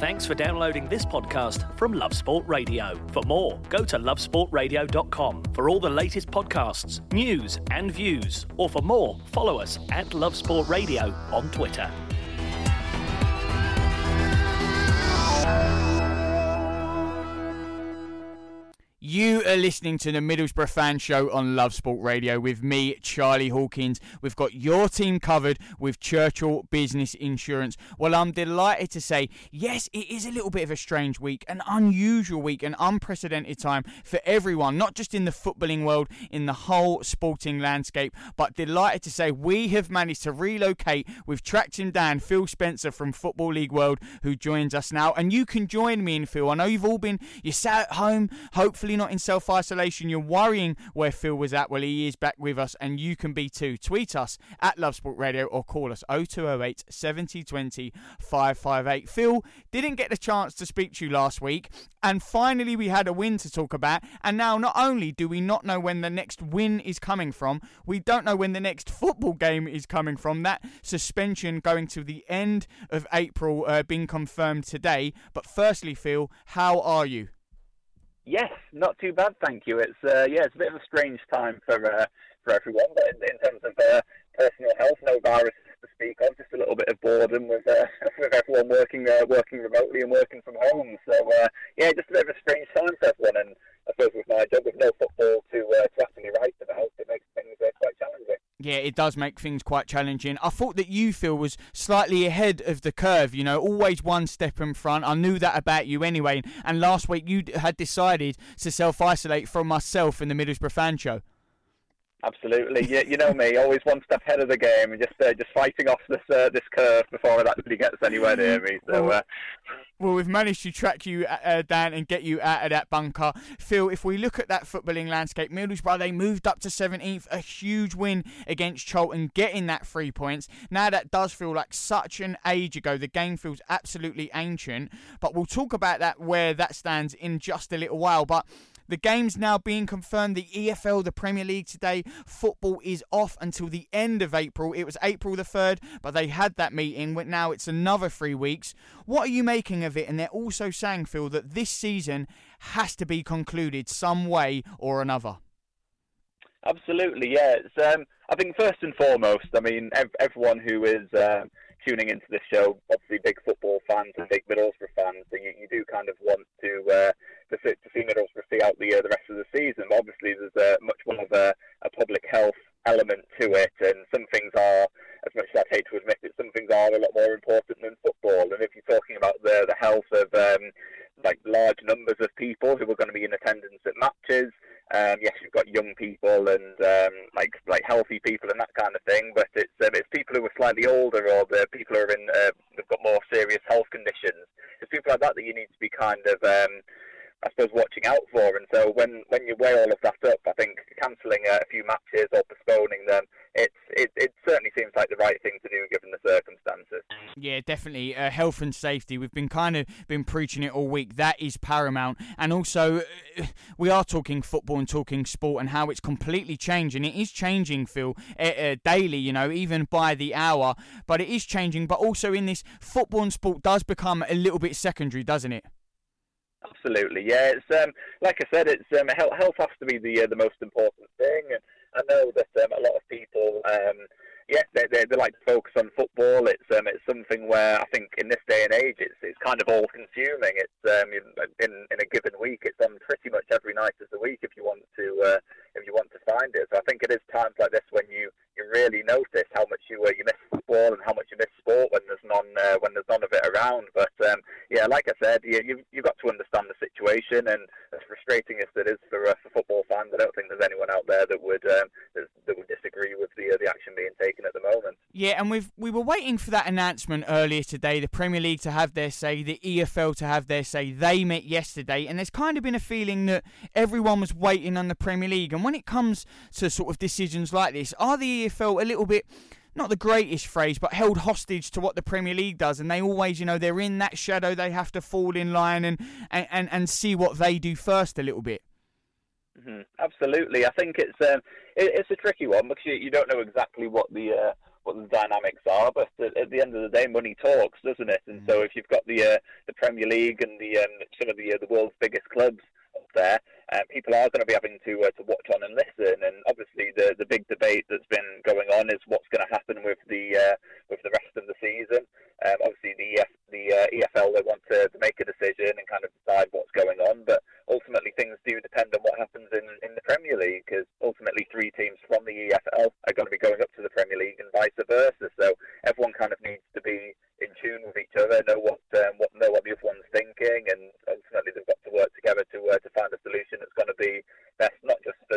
Thanks for downloading this podcast from Love Sport Radio. For more, go to lovesportradio.com for all the latest podcasts, news and views. Or for more, follow us at Love Sport Radio on Twitter. You are listening to the Middlesbrough Fan Show on Love Sport Radio with me, Charlie Hawkins. We've got your team covered with Churchill Business Insurance. Well, I'm delighted to say, yes, it is a little bit of a strange week, an unusual week, an unprecedented time for everyone, not just in the footballing world, in the whole sporting landscape, but delighted to say we have managed to relocate. We've tracked him down, Phil Spencer from Football League World, who joins us now. And you can join me and Phil. I know you're sat at home, hopefully not in self-isolation, you're worrying where Phil was at. Well, he is back with us, and you can be too. Tweet us at Love Sport Radio or call us 0208 70 20 558. Phil, didn't get the chance to speak to you last week, and finally we had a win to talk about, and now not only do we not know when the next win is coming from, we don't know when the next football game is coming from. That suspension going to the end of April being confirmed today. But firstly, Phil, how are you? Yes, not too bad, thank you. It's it's a bit of a strange time for everyone, but in terms of personal health, no virus to speak of, just a little bit of boredom with everyone working remotely and working from home. So just a bit of a strange time for everyone, and I suppose with my job, with no football to actually write about, it makes things quite challenging. Yeah, it does make things quite challenging. I thought that you, Phil, was slightly ahead of the curve, always one step in front. I knew that about you anyway. And last week you had decided to self-isolate from myself in the Middlesbrough Fan Show. Absolutely. You know me, always one step ahead of the game and just fighting off this curve before it actually gets anywhere near me. So, Well, we've managed to track you down and get you out of that bunker. Phil, if we look at that footballing landscape, Middlesbrough, they moved up to 17th, a huge win against Charlton, getting that 3 points. Now that does feel like such an age ago. The game feels absolutely ancient, but we'll talk about that, where that stands in just a little while. But the game's now being confirmed. The EFL, the Premier League today, football is off until the end of April. It was April the 3rd, but they had that meeting. Now it's another 3 weeks. What are you making of it? And they're also saying, Phil, that this season has to be concluded some way or another. Absolutely, yeah. It's, I think first and foremost, everyone who is tuning into this show, obviously big football fans and big Middlesbrough fans, so you do kind of want to see Middlesbrough see out the rest of the season. But obviously, there's much more of a public health element to it, and some things are, as much as I'd hate to admit it, some things are a lot more important than football. And if you're talking about the health of large numbers of people who are going to be in attendance at matches, yes, you've got young people and like healthy people and that kind of thing, but it's people who are slightly older, or the people who are they've got more serious health conditions. It's people like that you need to be kind of I suppose watching out for. And so when you weigh all of that up, I think cancelling a few matches or postponing them, it certainly seems like the right thing to do given the circumstances. Yeah, definitely. Health and safety. We've been preaching it all week. That is paramount. And also, we are talking football and talking sport and how it's completely changing. It is changing, Phil, daily, even by the hour. But it is changing. But also in this, football and sport does become a little bit secondary, doesn't it? Absolutely, yeah. It's like I said, it's health has to be the most important thing, and I know that a lot of people, they like to focus on football. It's something where I think in this day and age, it's kind of all consuming. It's in a given week, it's on pretty much every night of the week if you want to find it. So I think it is times like this when you really notice how much you miss football and how much you miss sport when there's none of it around. But like I said, you've got to understand the situation, and as frustrating as it is for football fans, I don't think there's anyone out there that would disagree with the action being taken at the moment. Yeah, and we were waiting for that announcement earlier today, the Premier League to have their say, the EFL to have their say. They met yesterday, and there's kind of been a feeling that everyone was waiting on the Premier League. And when it comes to sort of decisions like this, are the EFL a little bit, not the greatest phrase, but held hostage to what the Premier League does, and they always, they're in that shadow, they have to fall in line and see what they do first a little bit? Mm-hmm. Absolutely. I think it's a tricky one because you don't know exactly what the the dynamics are. But at the end of the day, money talks, doesn't it? And so if you've got the Premier League and some of the world's biggest clubs up there, people are going to be having to watch on and listen. And obviously, the big debate that's been going on is what's going to happen with the rest of the season. Obviously, the EFL, they want to make a decision and kind of decide what's going on, but ultimately things do depend on what happens in the Premier League, because ultimately 3 teams from the EFL are going to be going up to the Premier League and vice versa. So everyone kind of needs to be in tune with each other, know what the other one's thinking, and ultimately they've got to work together to find a solution that's going to be best, not just for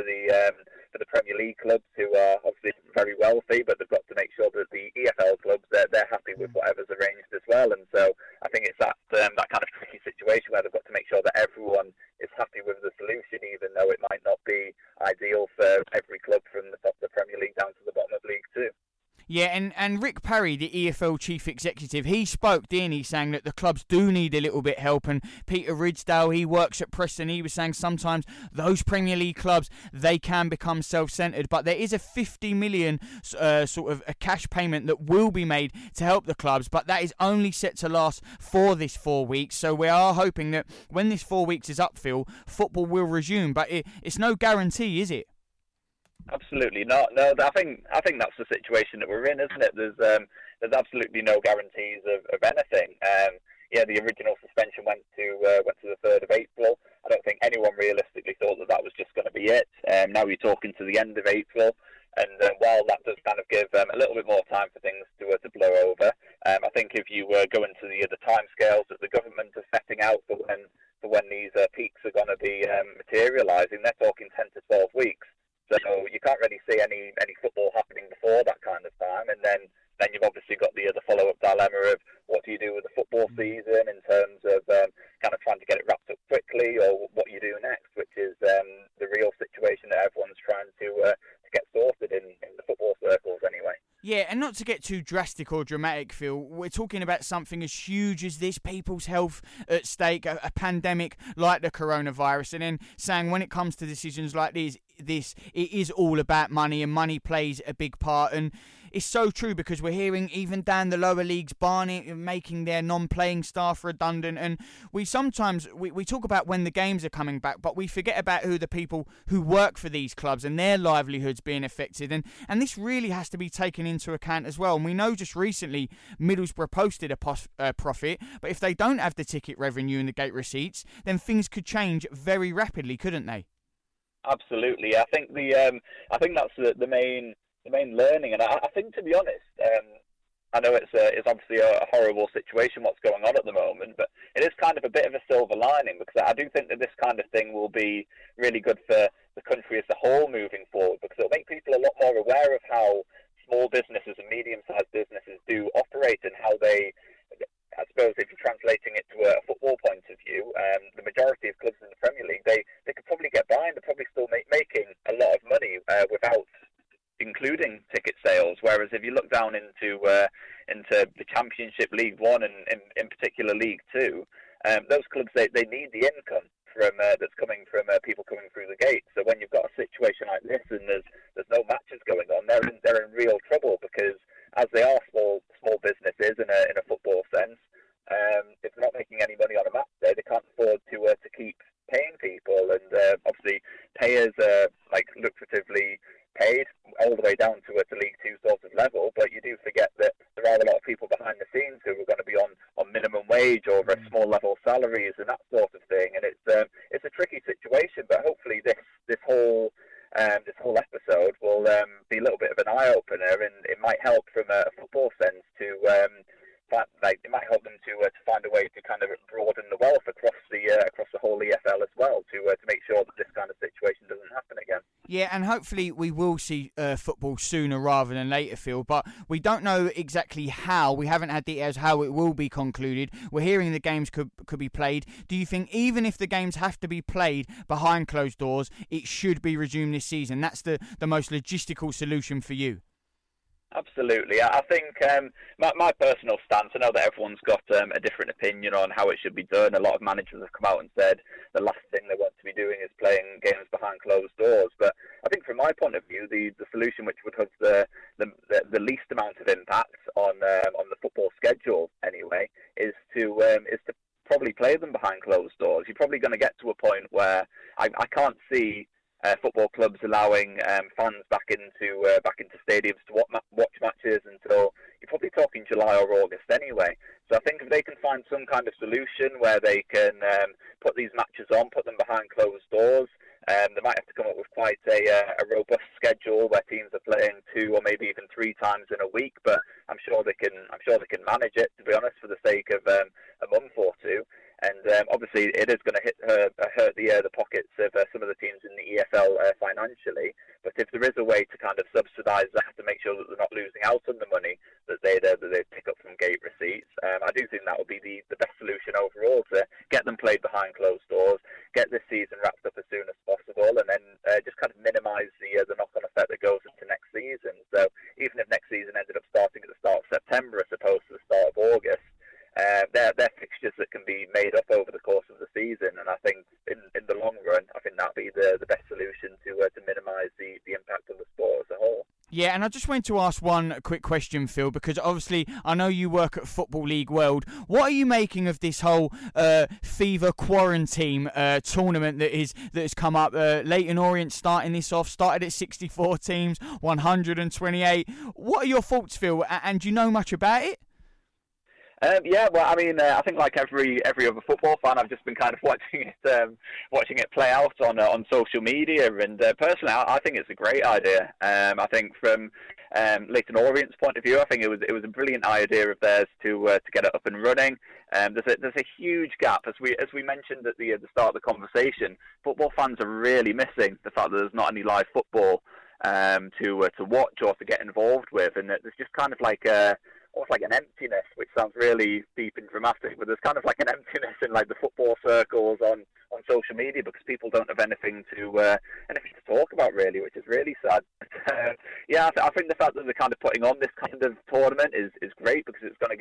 the Premier League clubs, who are obviously very wealthy, but they've got to make sure that the EFL clubs, they're happy with whatever's arranged as well. And so I think it's that kind of tricky situation where they've got to make sure that everyone is happy with the solution, even though it might not be ideal for every club from the top of the Premier League down to the bottom of League Two. Yeah, and Rick Parry, the EFL chief executive, he spoke, didn't he, saying that the clubs do need a little bit help. And Peter Ridsdale, he works at Preston, he was saying sometimes those Premier League clubs, they can become self-centred. But there is a 50 million sort of a cash payment that will be made to help the clubs, but that is only set to last for this 4 weeks. So we are hoping that when this 4 weeks is up, Phil, football will resume. But it's no guarantee, is it? Absolutely not. No, I think that's the situation that we're in, isn't it? There's absolutely no guarantees of anything. The original suspension went to the 3rd of April. I don't think anyone realistically thought that was just going to be it. Now you're talking to the end of April, and while that does kind of give a little bit more time for things to blow over, I think if you go into the timescales that the government are setting out for when these peaks are going to be materialising, they're talking 10 to 12 weeks. So you can't really see any football happening before that kind of time, and then you've obviously got the follow-up dilemma of what do you do with the football season in terms of kind of trying to get it wrapped up quickly, or what you do next, which is the real situation that everyone's trying to get sorted in the football circles anyway. Yeah, and not to get too drastic or dramatic, Phil, we're talking about something as huge as this, people's health at stake, a pandemic like the coronavirus, and then saying when it comes to decisions like this, it is all about money, and money plays a big part. And it's so true, because we're hearing even down the lower leagues making their non-playing staff redundant, and we sometimes talk about when the games are coming back, but we forget about who the people who work for these clubs and their livelihoods being affected, and this really has to be taken into account as well. And we know just recently Middlesbrough posted a profit, but if they don't have the ticket revenue and the gate receipts, then things could change very rapidly, couldn't they? Absolutely. I think that's the main learning, and I think, to be honest, I know it's obviously a horrible situation what's going on at the moment, but it is kind of a bit of a silver lining, because I do think that this kind of thing will be really good for the country as a whole moving forward, because it'll make people a lot more aware of how small businesses and medium-sized businesses do operate, and how they, I suppose, if you're translating it to a football point of view, the majority of clubs in the Premier League, they could probably get by, and they're probably still making a lot of money without including ticket sales. Whereas if you look down into the Championship, League One, and in particular League Two, those clubs, they need the income that's coming from people coming through the gate. So when you've got a situation like this and there's no matches going on, they're in real trouble, because as they are small businesses in a football sense, if they're not making any money on a match day, they can't afford to keep paying people. And obviously payers are lucratively paid all the way down to League Two sort of level, but you do forget that there are a lot of people behind the scenes who are going to be on minimum wage or very small level salaries and that sort of thing. And it's a tricky situation, but hopefully this whole episode will be a little bit of an eye opener, and it might help from a football sense to it might help them to find a way to kind of broaden the wealth across the whole EFL as well, to make sure that this kind of situation doesn't happen again. Yeah, and hopefully we will see football sooner rather than later, Phil, but we don't know exactly how. We haven't had details how it will be concluded. We're hearing the games could be played. Do you think even if the games have to be played behind closed doors, it should be resumed this season? That's the most logistical solution for you? Absolutely. I think my personal stance, I know that everyone's got a different opinion on how it should be done. A lot of managers have come out and said the last thing they want to be doing is playing games behind closed doors. But I think from my point of view, the solution which would have the least amount of impact on the football schedule anyway is to probably play them behind closed doors. You're probably going to get to a point where I can't see football clubs allowing fans back into stadiums to watch matches until you're probably talking July or August anyway. So I think if they can find some kind of solution where they can put these matches on, put them behind closed doors, they might have to come up with quite a robust schedule where teams are playing 2 or maybe even 3 times in a week. But I'm sure they can manage it, to be honest, for the sake of a month or two. And obviously, it is going to hurt the pockets of some of the teams in the EFL financially. But if there is a way to kind of subsidise that to make sure that they're not losing out on the money that they pick up from gate receipts, I do think that would be the best solution overall, to get them played behind closed doors, get this season wrapped up as soon as possible, and then just kind of minimise the knock-on effect that goes into next season. So even if next season ended up starting at the start of September as opposed to the start of August, they're fixtures that can be made up over the course of the season, and I think in the long run, I think that'll be the best solution to minimise the impact on the sport as a whole. Yeah, and I just wanted to ask one quick question, Phil, because obviously I know you work at Football League World. What are you making of this whole FIFA quarantine tournament that has come up? Leyton Orient started at 64 teams, 128. What are your thoughts, Phil? And do you know much about it? Yeah, well, I mean, I think like every other football fan, I've just been kind of watching it play out on social media. And personally, I think it's a great idea. I think from Leyton Orient's point of view, I think it was a brilliant idea of theirs to get it up and running. There's a huge gap, as we mentioned at the start of the conversation. Football fans are really missing the fact that there's not any live football to watch or to get involved with, and there's just kind of almost like an emptiness, which sounds really deep and dramatic, but there's kind of like an emptiness in like the football circles on social media, because people don't have anything to talk about really, which is really sad. Yeah, I think the fact that they're kind of putting on this kind of tournament is great, because it's going to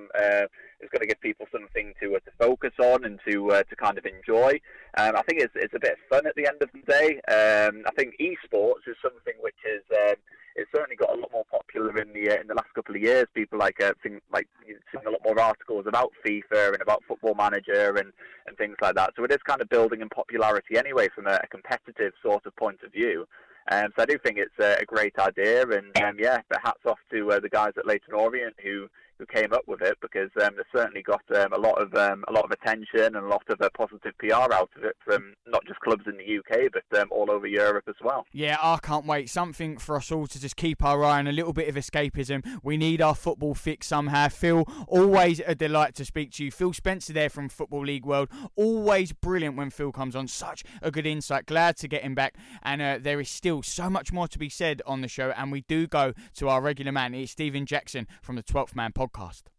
give people something to focus on and to kind of enjoy. I think it's a bit of fun at the end of the day. I think esports is something which is it's certainly got a lot more popular in the last couple of years. People seeing a lot more articles about FIFA and about Football Manager and things like that. So it is kind of building in popularity anyway from a competitive sort of point of view. So I do think it's a great idea, and but hats off to the guys at Leyton Orient who came up with it, because they've certainly got a lot of attention and a lot of positive PR out of it from not just clubs in the UK but all over Europe as well. Yeah, I can't wait. Something for us all to just keep our eye on, a little bit of escapism. We need our football fix somehow. Phil, always a delight to speak to you. Phil Spencer there from Football League World. Always brilliant when Phil comes on. Such a good insight. Glad to get him back. And there is still so much more to be said on the show, and we do go to our regular man. It's Stephen Jackson from the 12th Man podcast.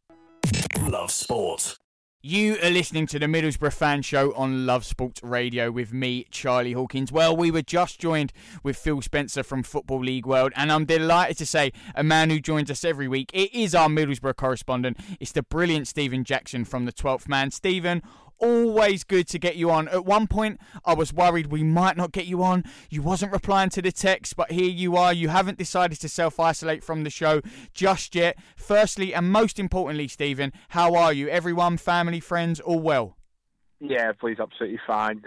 Love Sport. You are listening to the Middlesbrough Fan Show on Love Sport Radio with me, Charlie Hawkins. Well, we were just joined with Phil Spencer from Football League World, and I'm delighted to say a man who joins us every week. It is our Middlesbrough correspondent. It's the brilliant Stephen Jackson from the 12th Man. Stephen, always good to get you on. At one point, I was worried we might not get you on. You wasn't replying to the text, but here you are. You haven't decided to self-isolate from the show just yet. Firstly, and most importantly, Stephen, how are you? Everyone, family, friends, all well? Yeah, please, absolutely fine.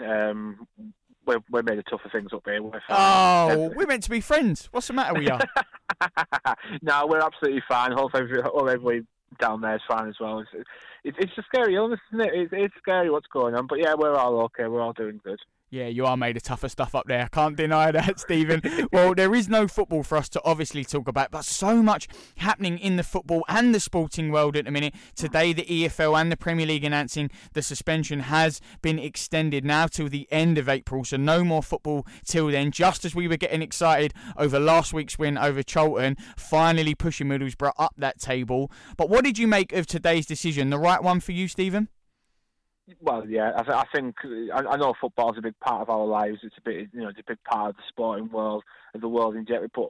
We're made of tougher things up here. We're fine. Oh, we're meant to be friends. What's the matter with you? No, we're absolutely fine. Hope everybody down there is fine as well. It's a scary illness, isn't it? It's scary what's going on, but yeah, we're all okay. We're all doing good. Yeah, you are made of tougher stuff up there. I can't deny that, Stephen. Well, there is no football for us to obviously talk about, but so much happening in the football and the sporting world at the minute. Today, the EFL and the Premier League announcing the suspension has been extended now till the end of April, so no more football till then. Just as we were getting excited over last week's win over Charlton, finally pushing Middlesbrough up that table. But what did you make of today's decision? The right one for you, Stephen? Well, yeah, I think I know football's a big part of our lives. It's a big part of the sporting world, of the world in general. But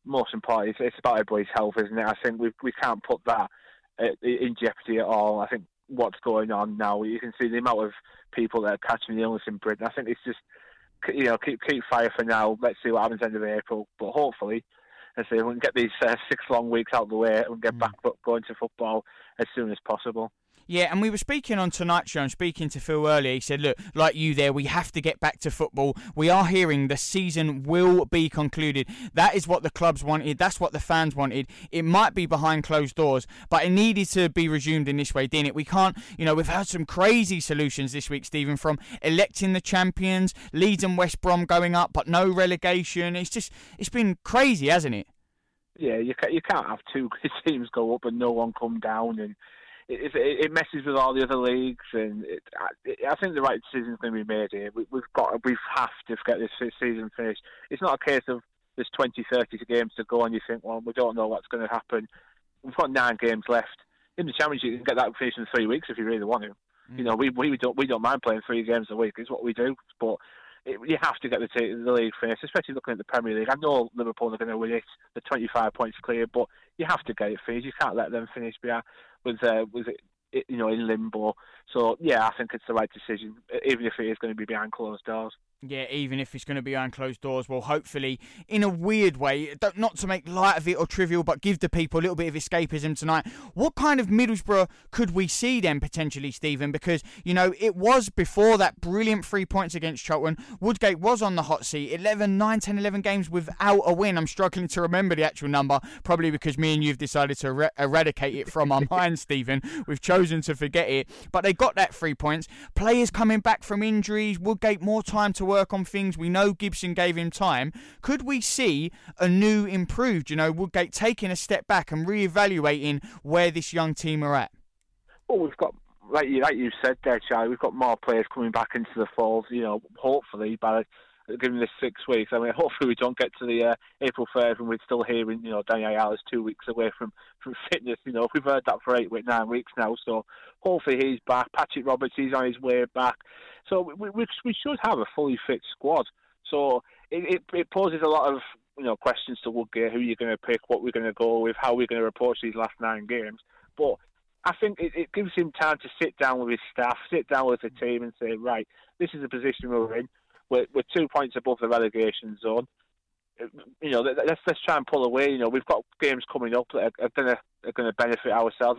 most important, it's about everybody's health, isn't it? I think we can't put that in jeopardy at all. I think what's going on now, you can see the amount of people that are catching the illness in Britain. I think it's just, keep fire for now. Let's see what happens end of April. But hopefully, we can get these 6 long weeks out of the way and get back going to football as soon as possible. Yeah, and we were speaking on tonight's show, and speaking to Phil earlier, he said, look, like you there, we have to get back to football. We are hearing the season will be concluded. That is what the clubs wanted. That's what the fans wanted. It might be behind closed doors, but it needed to be resumed in this way, didn't it? We can't, we've had some crazy solutions this week, Stephen, from electing the champions, Leeds and West Brom going up, but no relegation. It's been crazy, hasn't it? Yeah, you can't have two teams go up and no one come down, and it messes with all the other leagues, and I think the right decision is going to be made here. We have to get this season finished. It's not a case of there's 20, 30 games to go, and you think, well, we don't know what's going to happen. We've got 9 games left in the Championship. You can get that finished in 3 weeks if you really want to. We don't mind playing 3 games a week. It's what we do, but you have to get the league finished, especially looking at the Premier League. I know Liverpool are going to win it. They're 25 points clear, but you have to get it finished. You can't let them finish in limbo. So yeah, I think it's the right decision, even if it is going to be behind closed doors. Yeah, even if it's going to be behind closed doors, well, hopefully, in a weird way, not to make light of it or trivial, but give the people a little bit of escapism tonight. What kind of Middlesbrough could we see then, potentially, Stephen? Because, it was before that brilliant 3 points against Charlton. Woodgate was on the hot seat. 9, 10, 11 games without a win. I'm struggling to remember the actual number, probably because me and you have decided to eradicate it from our minds, Stephen. We've chosen to forget it. But they got that 3 points. Players coming back from injuries. Woodgate more time to work on things. We know Gibson gave him time. Could we see a new improved, Woodgate taking a step back and reevaluating where this young team are at? Well, we've got, like you said there, Charlie, we've got more players coming back into the fold, hopefully by given this 6 weeks. I mean, hopefully we don't get to the April 3rd and we're still hearing, Danny Ayala's 2 weeks away from fitness. We've heard that for 9 weeks now. So hopefully he's back. Patrick Roberts, he's on his way back. So we should have a fully fit squad. So it poses a lot of questions to Woodgate, who you're going to pick, what we're going to go with, how we're going to approach these last 9 games. But I think it gives him time to sit down with his staff, sit down with the team and say, right, this is the position we're in. We're 2 points above the relegation zone. Let's try and pull away. We've got games coming up that are going to benefit ourselves.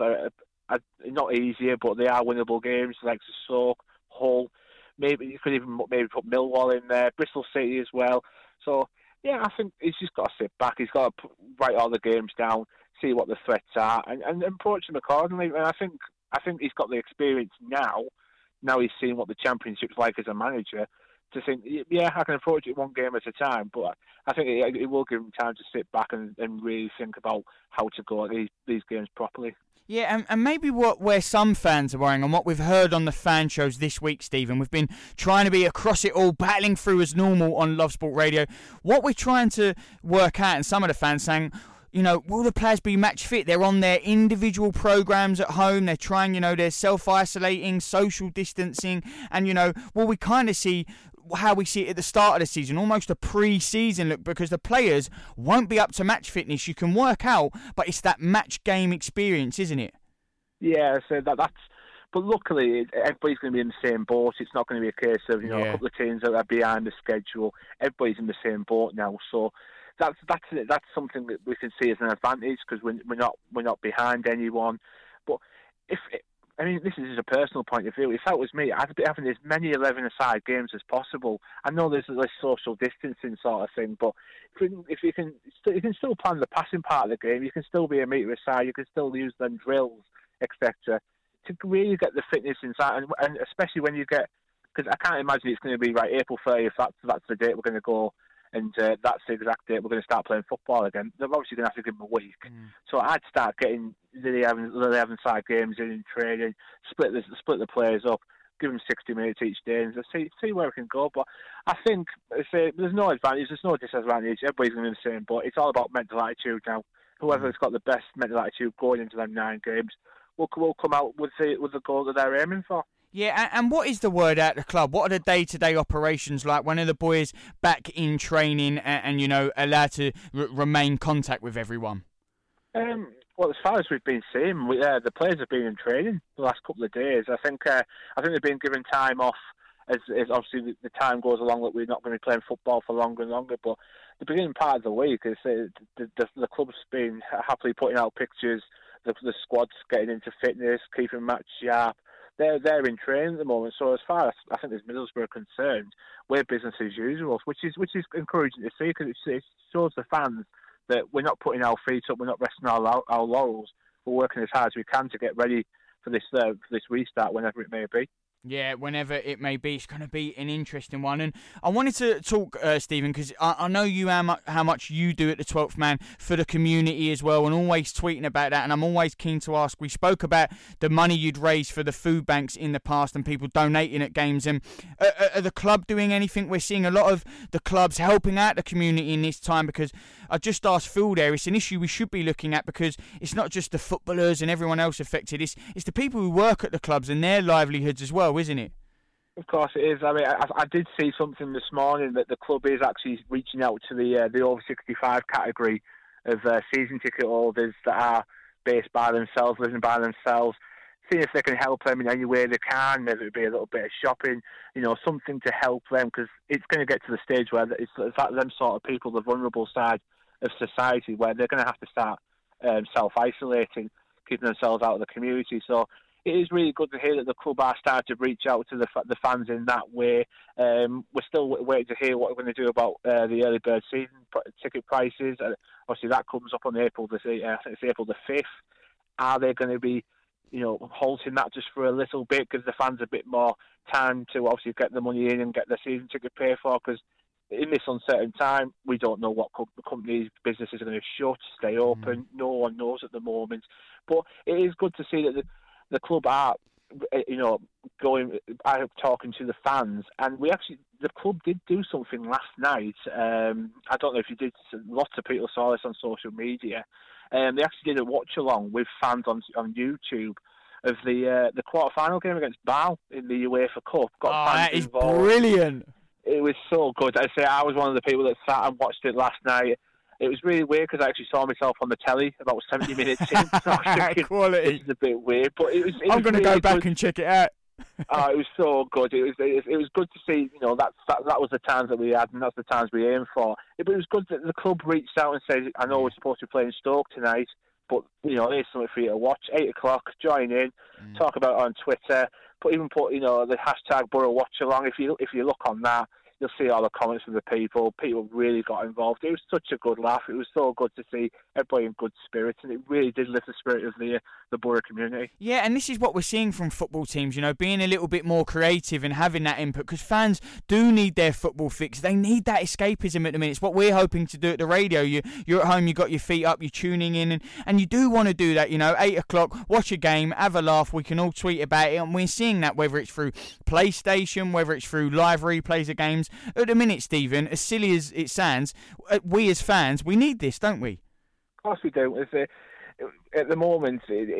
Not easier, but they are winnable games, like Stoke, Hull. Maybe you could even put Millwall in there, Bristol City as well. So yeah, I think he's just got to sit back. He's got to write all the games down, see what the threats are, and approach them accordingly. And I think he's got the experience now. Now he's seen what the Championship's like as a manager, to think, yeah, I can approach it one game at a time, but I think it will give him time to sit back and really think about how to go at these games properly. Yeah, and maybe where some fans are worrying, and what we've heard on the fan shows this week, Stephen, we've been trying to be across it all, battling through as normal on Love Sport Radio. What we're trying to work out, and some of the fans saying, will the players be match fit? They're on their individual programs at home. They're trying, they're self-isolating, social distancing, and, will we kind of see how we see it at the start of the season, almost a pre-season look, because the players won't be up to match fitness. You can work out, but it's that match game experience, isn't it? Yeah, so that's. But luckily, everybody's going to be in the same boat. It's not going to be a case of a couple of teams that are behind the schedule. Everybody's in the same boat now, so that's something that we can see as an advantage, because we're not behind anyone. But this is just a personal point of view. If that was me, I'd be having as many 11-a-side games as possible. I know there's this social distancing sort of thing, but if you can still plan the passing part of the game, you can still be a metre aside, you can still use them drills, etc., to really get the fitness inside, and especially when you get, because I can't imagine it's going to be right April 30th. That's the date we're going to go. And that's the exact date we're going to start playing football again. They're obviously going to have to give them a week. So I'd start getting the 11-side games in training, split the players up, give them 60 minutes each day, and see where we can go. But I think there's no advantage, there's no disadvantage. Everybody's going to be the same. But it's all about mental attitude now. Whoever's got the best mental attitude going into them 9 games will come out with the goal that they're aiming for. Yeah, and what is the word at the club? What are the day-to-day operations like? When are the boys back in training and allowed to remain contact with everyone? Well, as far as we've been seeing, the players have been in training the last couple of days. I think they've been given time off as obviously the time goes along that we're not going to be playing football for longer and longer. But the beginning part of the week is the club's been happily putting out pictures. The squad's getting into fitness, keeping match sharp. They're in training at the moment. So as far as I think as Middlesbrough are concerned, we're business as usual, which is encouraging to see, because it shows the fans that we're not putting our feet up, we're not resting our laurels. We're working as hard as we can to get ready for this restart, whenever it may be. Yeah, whenever it may be. It's going to be an interesting one. And I wanted to talk, Stephen, because I know you how much you do at the 12th Man for the community as well, and always tweeting about that. And I'm always keen to ask, we spoke about the money you'd raised for the food banks in the past and people donating at games. And are the club doing anything? We're seeing a lot of the clubs helping out the community in this time, because I just asked Phil there, it's an issue we should be looking at, because it's not just the footballers and everyone else affected. It's the people who work at the clubs and their livelihoods as well, isn't it? Of course it is. I mean, I did see something this morning that the club is actually reaching out to the over 65 category of season ticket holders that are based by themselves, living by themselves, seeing if they can help them in any way they can. Maybe it would be a little bit of shopping, something to help them, because it's going to get to the stage where it's them sort of people, the vulnerable side of society, where they're going to have to start self-isolating, keeping themselves out of the community. So it is really good to hear that the club are starting to reach out to the fans in that way. We're still waiting to hear what we're going to do about the early bird season ticket prices. Obviously, that comes up on April the 5th. Are they going to be, halting that just for a little bit, give the fans a bit more time to obviously get the money in and get the season ticket paid for? Because in this uncertain time, we don't know what companies, businesses are going to shut, stay open. No one knows at the moment. But it is good to see that the club are, talking to the fans, and the club did do something last night. I don't know if you did. Lots of people saw this on social media. They actually did a watch along with fans on YouTube of the quarter-final game against Bal in the UEFA Cup. That is brilliant. It was so good. I was one of the people that sat and watched it last night. It was really weird because I actually saw myself on the telly about 70 minutes in. Quality. It's a bit weird, but I'm going to go back and check it out. It was so good. It was good to see. That was the times that we had, and that's the times we aimed for. But it was good that the club reached out and said, "I know we're supposed to be playing Stoke tonight, but here's something for you to watch. 8:00, join in, talk about it on Twitter. Put the hashtag Borough Watch Along. If you look on that, you'll see all the comments from the people. People really got involved. It was such a good laugh. It was so good to see everybody in good spirits, and it really did lift the spirit of the Borough community. Yeah, and this is what we're seeing from football teams, being a little bit more creative and having that input, because fans do need their football fix. They need that escapism at the minute. It's what we're hoping to do at the radio. You're at home, you've got your feet up, you're tuning in, and you do want to do that, 8:00, watch a game, have a laugh. We can all tweet about it, and we're seeing that whether it's through PlayStation, whether it's through live replays of games. At the minute, Stephen, as silly as it sounds, we as fans, we need this, don't we? Of course we do. At the moment,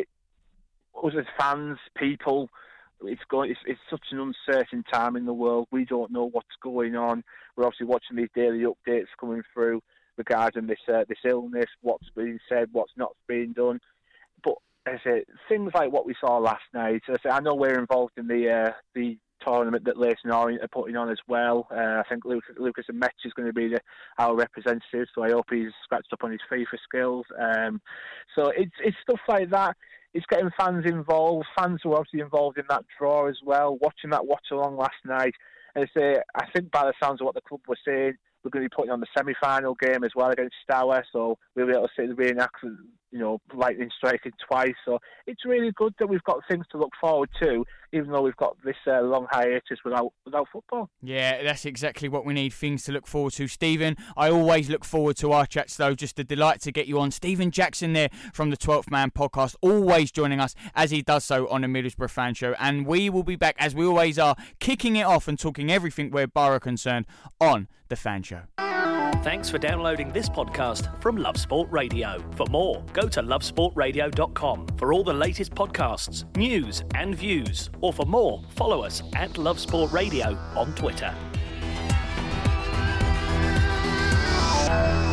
us as fans, people, it's such an uncertain time in the world. We don't know what's going on. We're obviously watching these daily updates coming through regarding this illness, what's being said, what's not being done. But as I say, things like what we saw last night. I know we're involved in the tournament that Leyton Orient are putting on as well. I think Lucas and Metch is going to be our representative, so I hope he's scratched up on his FIFA skills. So it's stuff like that. It's getting fans involved. Fans were obviously involved in that draw as well, watching that watch along last night. And I think by the sounds of what the club were saying, we're going to be putting on the semi-final game as well against Stour, so we'll be able to see the reenactment, lightning striking twice. So it's really good that we've got things to look forward to, even though we've got this long hiatus without football. Yeah, that's exactly what we need, things to look forward to. Stephen, I always look forward to our chats, though. Just a delight to get you on. Stephen Jackson there from the 12th Man podcast, always joining us as he does so on the Middlesbrough Fan Show. And we will be back, as we always are, kicking it off and talking everything where Borough concerned on the Fan Show. Thanks for downloading this podcast from Love Sport Radio. For more, go to lovesportradio.com for all the latest podcasts, news and views. Or for more, follow us at Love Sport Radio on Twitter.